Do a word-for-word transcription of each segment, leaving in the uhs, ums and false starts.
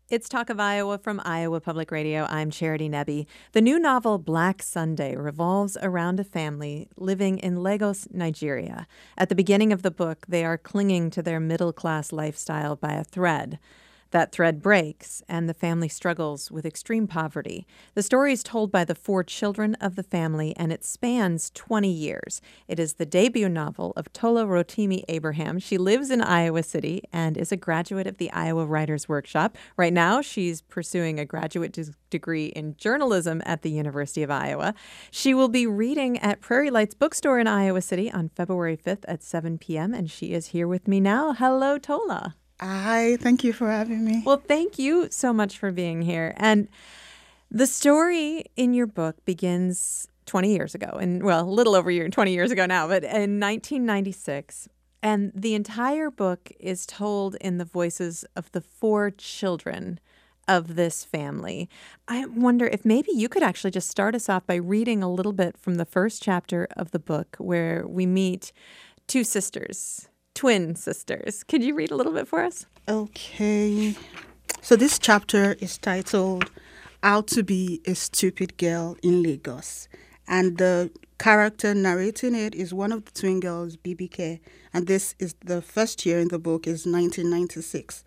It's Talk of Iowa from Iowa Public Radio. I'm Charity Nebbe. The new novel Black Sunday revolves around a family living in Lagos, Nigeria. At the beginning of the book, they are clinging to their middle-class lifestyle by a thread. That thread breaks, and the family struggles with extreme poverty. The story is told by the four children of the family, and it spans twenty years. It is the debut novel of Tola Rotimi Abraham. She lives in Iowa City and is a graduate of the Iowa Writers Workshop. Right now, she's pursuing a graduate d- degree in journalism at the University of Iowa. She will be reading at Prairie Lights Bookstore in Iowa City on February fifth at seven p.m., and she is here with me now. Hello, Tola. Hi, thank you for having me. Well, thank you so much for being here. And the story in your book begins twenty years ago, and well, a little over year, twenty years ago now, but in nineteen ninety-six. And the entire book is told in the voices of the four children of this family. I wonder if maybe you could actually just start us off by reading a little bit from the first chapter of the book where we meet two sisters. Twin sisters. Could you read a little bit for us? Okay. So this chapter is titled How to Be a Stupid Girl in Lagos. And the character narrating it is one of the twin girls, B B K. And this is the first year in the book is nineteen ninety-six.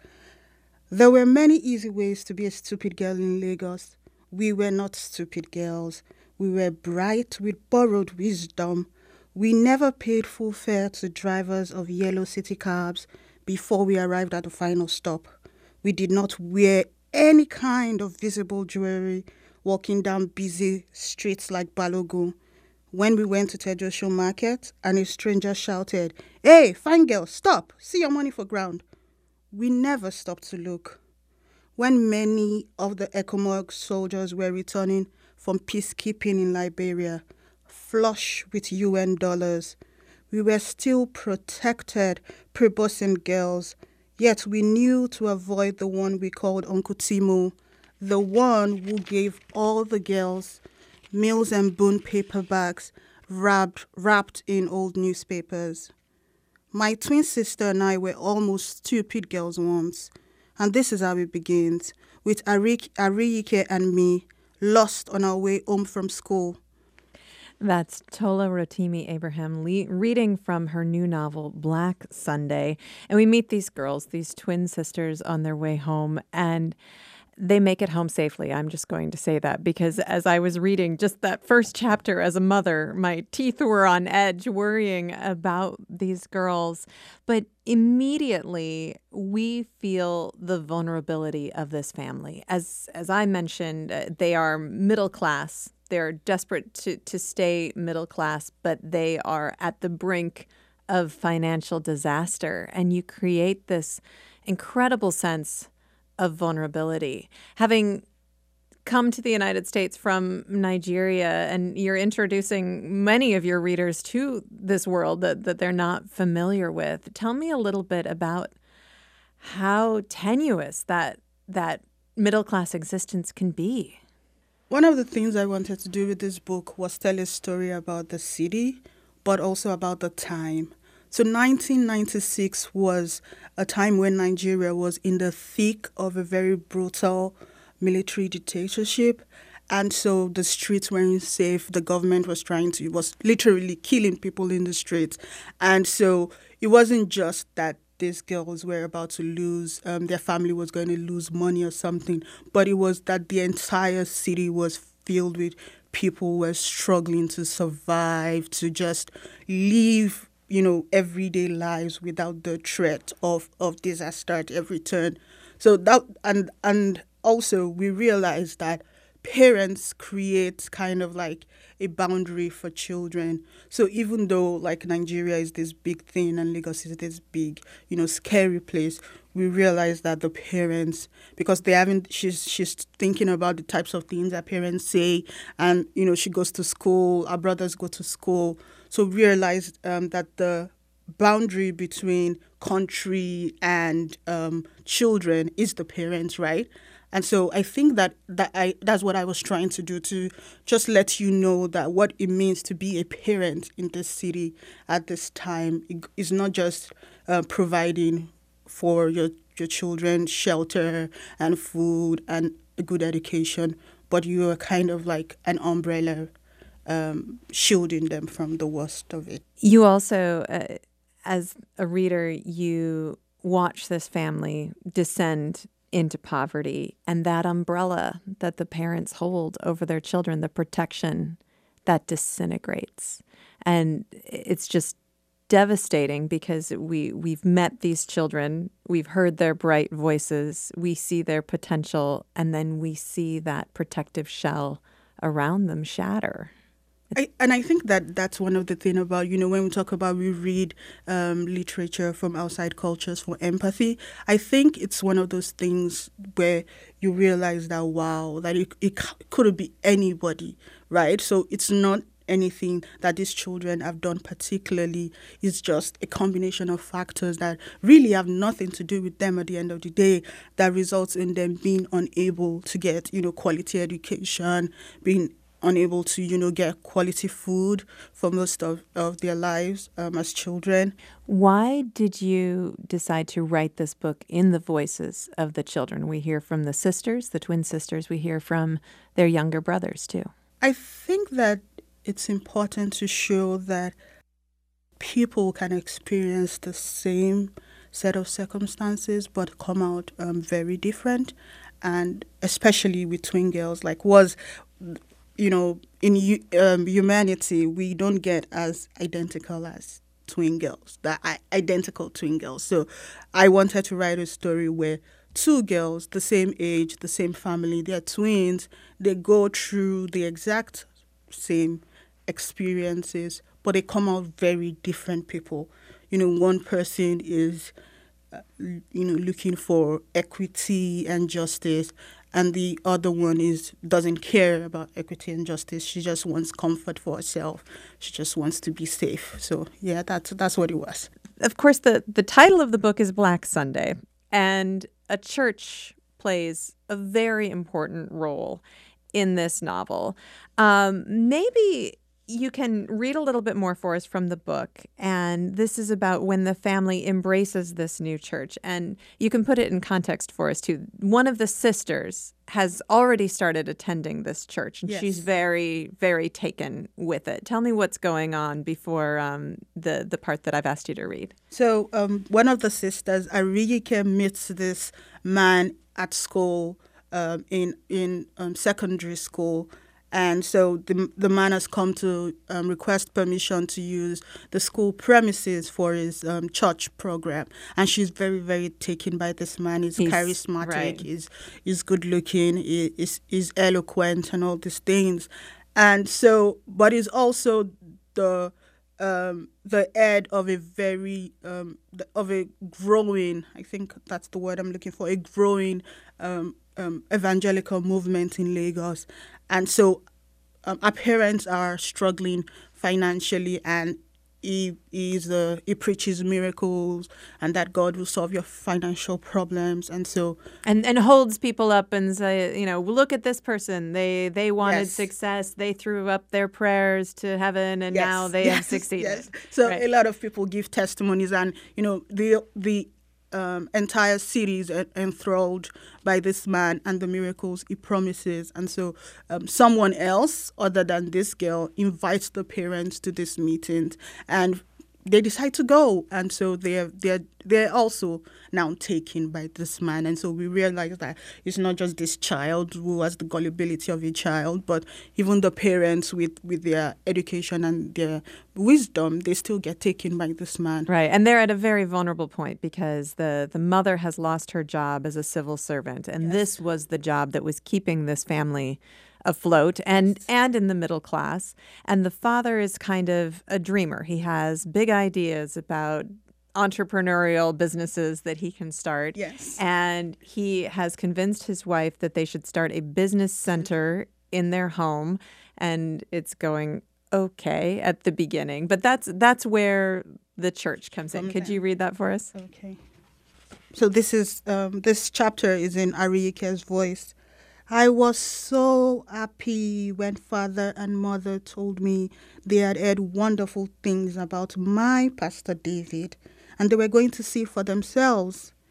There were many easy ways to be a stupid girl in Lagos. We were not stupid girls. We were bright with borrowed wisdom. We never paid full fare to drivers of yellow city cabs before we arrived at the final stop. We did not wear any kind of visible jewelry walking down busy streets like Balogun. When we went to Tejosho Market and a stranger shouted, "Hey, fine girl, stop, see your money for ground," we never stopped to look. When many of the ECOMOG soldiers were returning from peacekeeping in Liberia, flush with U N dollars, we were still protected, preboscent girls, yet we knew to avoid the one we called Uncle Timo, the one who gave all the girls Mills and Boone paper bags wrapped, wrapped in old newspapers. My twin sister and I were almost stupid girls once, and this is how it begins, with Arik, Ariyike and me lost on our way home from school. That's Tola Rotimi Abraham le- reading from her new novel, Black Sunday. And we meet these girls, these twin sisters, on their way home, and they make it home safely. I'm just going to say that because as I was reading just that first chapter as a mother, my teeth were on edge worrying about these girls. But immediately we feel the vulnerability of this family. As as I mentioned, uh, they are middle class. They're desperate to, to stay middle class, but they are at the brink of financial disaster. And you create this incredible sense of vulnerability. Having come to the United States from Nigeria, and you're introducing many of your readers to this world that, that they're not familiar with. Tell me a little bit about how tenuous that that middle-class existence can be. One of the things I wanted to do with this book was tell a story about the city, but also about the time. So nineteen ninety-six was a time when Nigeria was in the thick of a very brutal military dictatorship. And so the streets weren't safe. The government was trying to, was literally killing people in the streets. And so it wasn't just that these girls were about to lose, um, their family was going to lose money or something, but it was that the entire city was filled with people who were struggling to survive, to just live, you know, everyday lives without the threat of, of disaster at every turn. So that, and and also we realized that parents create kind of like a boundary for children. So even though like Nigeria is this big thing and Lagos is this big, you know, scary place, we realize that the parents, because they haven't, she's she's thinking about the types of things that parents say, and you know, she goes to school, our brothers go to school, so we realized um, that the boundary between country and um, children is the parents, right? And so I think that, that I that's what I was trying to do, to just let you know that what it means to be a parent in this city at this time is not just uh, providing for your your children shelter and food and a good education, but you are kind of like an umbrella um, shielding them from the worst of it. You also, uh, as a reader, you watch this family descend into poverty, and that umbrella that the parents hold over their children, the protection, that disintegrates. And it's just devastating because we, we've met these children, we've heard their bright voices, we see their potential, and then we see that protective shell around them shatter. I, and I think that that's one of the things about, you know, when we talk about we read um, literature from outside cultures for empathy, I think it's one of those things where you realize that, wow, that it, it could be anybody, right? So it's not anything that these children have done particularly. It's just a combination of factors that really have nothing to do with them at the end of the day that results in them being unable to get, you know, quality education, being unable to, you know, get quality food for most of, of their lives um, as children. Why did you decide to write this book in the voices of the children? We hear from the sisters, the twin sisters. We hear from their younger brothers, too. I think that it's important to show that people can experience the same set of circumstances but come out um, very different. And especially with twin girls, like was... you know, in um, humanity, we don't get as identical as twin girls, that identical twin girls. So I wanted to write a story where two girls, the same age, the same family, they're twins, they go through the exact same experiences, but they come out very different people. You know, one person is, uh, you know, looking for equity and justice, and the other one is doesn't care about equity and justice. She just wants comfort for herself. She just wants to be safe. So, yeah, that's that's what it was. Of course, the, the title of the book is Black Sunday, and a church plays a very important role in this novel. Um, maybe you can read a little bit more for us from the book, and this is about when the family embraces this new church, and you can put it in context for us too. One of the sisters has already started attending this church, and yes. she's very, very taken with it. Tell me what's going on before um, the, the part that I've asked you to read. So um, one of the sisters, Ariyike, meets this man at school, um, in, in um, secondary school. And so the the man has come to um, request permission to use the school premises for his um, church program. And she's very, very taken by this man. He's, he's charismatic, right. he's, he's good looking, he, he's, he's eloquent and all these things. And so, but he's also the um, the head of a very, um, of a growing, I think that's the word I'm looking for, a growing um, um, evangelical movement in Lagos. And so um, our parents are struggling financially, and he is uh, he preaches miracles and that God will solve your financial problems. And so and and holds people up and say, you know, look at this person. They they wanted yes. success. They threw up their prayers to heaven, and yes. now they yes. have succeeded. Yes. So right. a lot of people give testimonies, and you know the the. Um, entire cities are enthralled by this man and the miracles he promises. And so um, someone else other than this girl invites the parents to this meeting, and they decide to go. And so they're they're they're also now taken by this man. And so we realize that it's not just this child who has the gullibility of a child, but even the parents with, with their education and their wisdom, they still get taken by this man. Right. And they're at a very vulnerable point because the, the mother has lost her job as a civil servant. And yes. this was the job that was keeping this family afloat and, yes. and in the middle class. And the father is kind of a dreamer. He has big ideas about entrepreneurial businesses that he can start. Yes. And he has convinced his wife that they should start a business center in their home. And it's going okay at the beginning. But that's that's where the church comes in. Could you read that for us? Okay. So this is um, this chapter is in Ariyike's voice. I was so happy when father and mother told me they had heard wonderful things about my Pastor David, and they were going to see for themselves.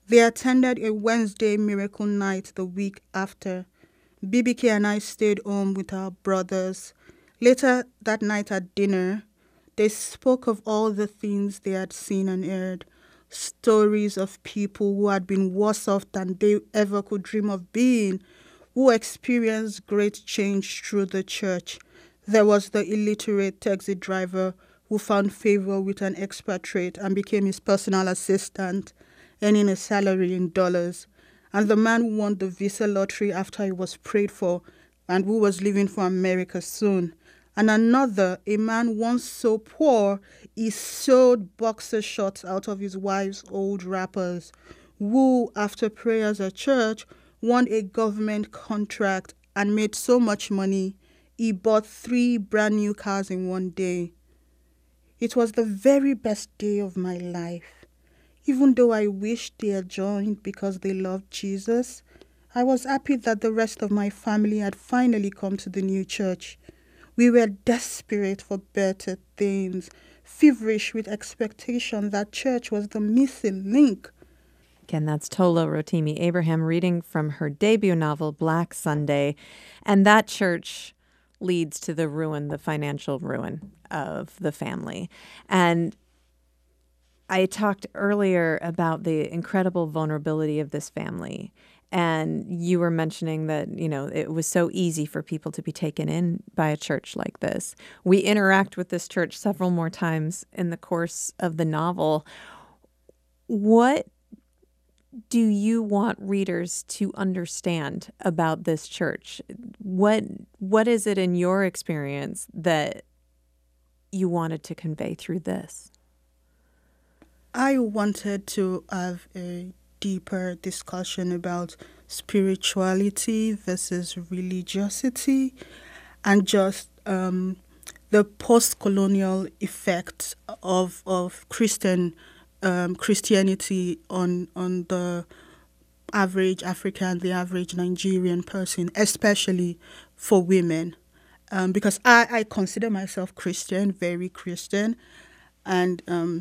They attended a Wednesday miracle night the week after. B B K and I stayed home with our brothers. Later that night at dinner, they spoke of all the things they had seen and heard, stories of people who had been worse off than they ever could dream of being, who experienced great change through the church. There was the illiterate taxi driver who found favor with an expatriate and became his personal assistant, earning a salary in dollars. And the man who won the visa lottery after he was prayed for and who was leaving for America soon. And another, a man once so poor he sewed boxer shorts out of his wife's old wrappers, who, after prayers at church, won a government contract and made so much money he bought three brand new cars in one day. It was the very best day of my life. Even though I wished they had joined because they loved Jesus, I was happy that the rest of my family had finally come to the new church. We were desperate for better things, feverish with expectation that church was the missing link. Again, that's Tola Rotimi Abraham reading from her debut novel, Black Sunday. And that church leads to the ruin, the financial ruin of the family. And I talked earlier about the incredible vulnerability of this family. And you were mentioning that, you know, it was so easy for people to be taken in by a church like this. We interact with this church several more times in the course of the novel. What do you want readers to understand about this church? What what is it in your experience that you wanted to convey through this? I wanted to have a deeper discussion about spirituality versus religiosity and just um, the post-colonial effects of of Christian um, Christianity on on the average African, the average Nigerian person, especially for women, um, because I, I consider myself Christian, very Christian, and um,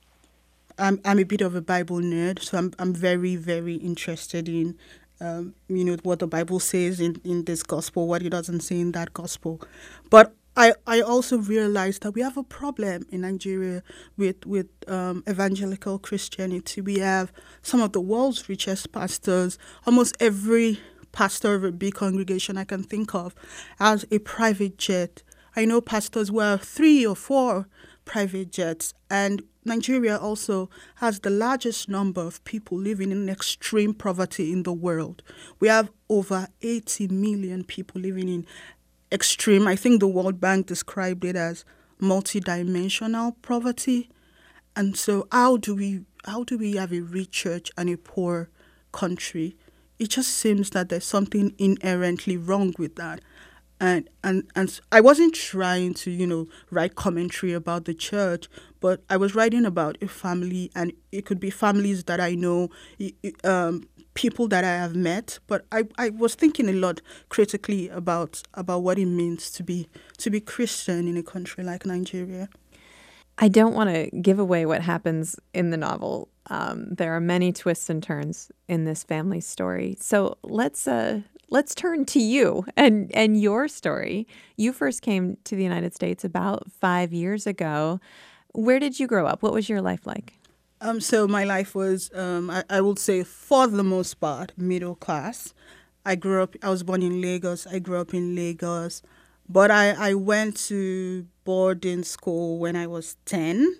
I'm I'm a bit of a Bible nerd, so I'm I'm very very interested in, um, you know, what the Bible says in, in this gospel, what it doesn't say in that gospel. But I, I also realized that we have a problem in Nigeria with with um, evangelical Christianity. We have some of the world's richest pastors. Almost every pastor of a big congregation I can think of has a private jet. I know pastors who have three or four private jets, and Nigeria also has the largest number of people living in extreme poverty in the world. We have over eighty million people living in extreme, I think the World Bank described it as multidimensional poverty. And so how do we how do we have a rich church and a poor country? It just seems that there's something inherently wrong with that. And, and and I wasn't trying to, you know, write commentary about the church, but I was writing about a family, and it could be families that I know, um, people that I have met. But I, I was thinking a lot critically about about what it means to be to be Christian in a country like Nigeria. I don't want to give away what happens in the novel. Um, there are many twists and turns in this family story. So let's uh, let's turn to you and, and your story. You first came to the United States about five years ago. Where did you grow up? What was your life like? Um, so my life was, um, I, I would say, for the most part, middle class. I grew up, I was born in Lagos. I grew up in Lagos. But I, I went to boarding school when I was ten.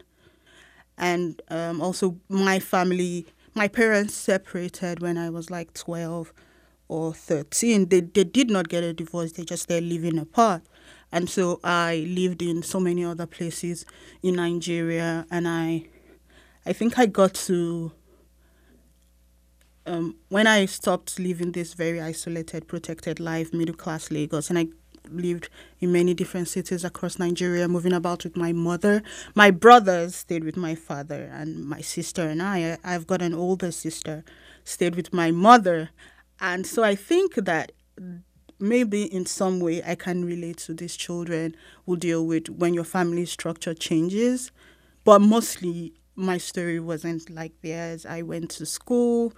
And um, also my family, my parents separated when I was like twelve or thirteen. They, they did not get a divorce. They just started living apart. And so I lived in so many other places in Nigeria. And I, I think I got to, um, when I stopped living this very isolated, protected life, middle-class Lagos, and I lived in many different cities across Nigeria, moving about with my mother. My brothers stayed with my father, and my sister and I, I've got an older sister, stayed with my mother. And so I think that maybe in some way I can relate to these children who deal with when your family structure changes. But mostly my story wasn't like theirs. I went to school.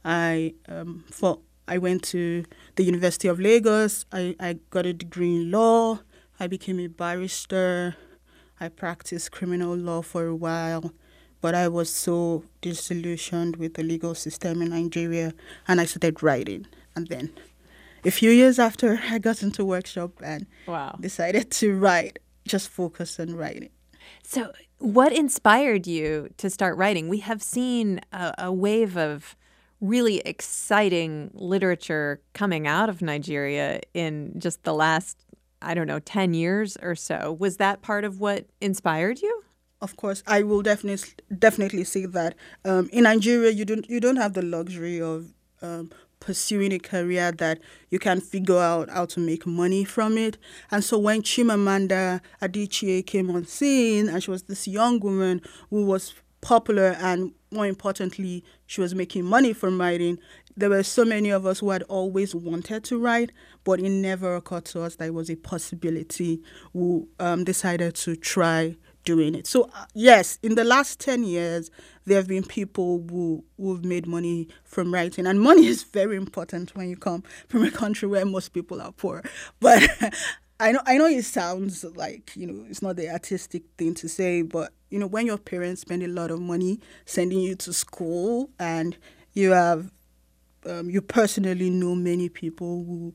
I um, for I went to the University of Lagos. I, I got a degree in law. I became a barrister. I practiced criminal law for a while. But I was so disillusioned with the legal system in Nigeria, and I started writing. And then a few years after, I got into workshop and Wow. decided to write, just focus on writing. So, what inspired you to start writing? We have seen a, a wave of really exciting literature coming out of Nigeria in just the last, I don't know, ten years or so. Was that part of what inspired you? Of course, I will definitely definitely say that um, in Nigeria, you don't you don't have the luxury of um, pursuing a career that you can figure out how to make money from it. And so when Chimamanda Adichie came on scene, and she was this young woman who was popular, and more importantly, she was making money from writing, there were so many of us who had always wanted to write, but it never occurred to us that it was a possibility. Who um, decided to try doing it. So, uh, yes, in the last ten years, there have been people who, who've made money from writing. And money is very important when you come from a country where most people are poor. But I know I know it sounds like, you know, it's not the artistic thing to say, but, you know, when your parents spend a lot of money sending you to school, and you have, um, you personally know many people who,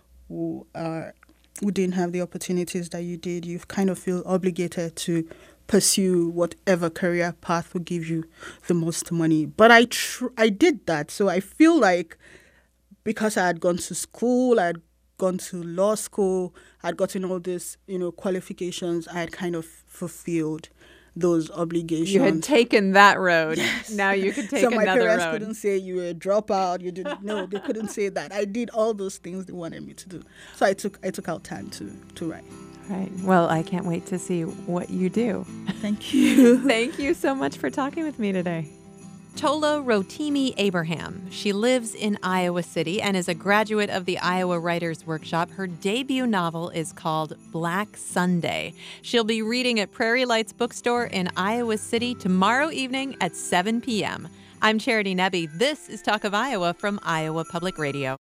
who are who didn't have the opportunities that you did, you kind of feel obligated to pursue whatever career path will give you the most money. But I tr- I did that. So I feel like because I had gone to school, I had gone to law school, I'd gotten all these, you know, qualifications, I had kind of fulfilled those obligations. You had taken that road. Yes. Now you could take so my another parents road. couldn't say you were a dropout. You didn't. No, they couldn't say that. I did all those things they wanted me to do. So I took I took out time to to write. Right. Well, I can't wait to see what you do. Thank you. Thank you so much for talking with me today. Tola Rotimi Abraham. She lives in Iowa City and is a graduate of the Iowa Writers Workshop. Her debut novel is called Black Sunday. She'll be reading at Prairie Lights Bookstore in Iowa City tomorrow evening at seven p.m. I'm Charity Nebbe. This is Talk of Iowa from Iowa Public Radio.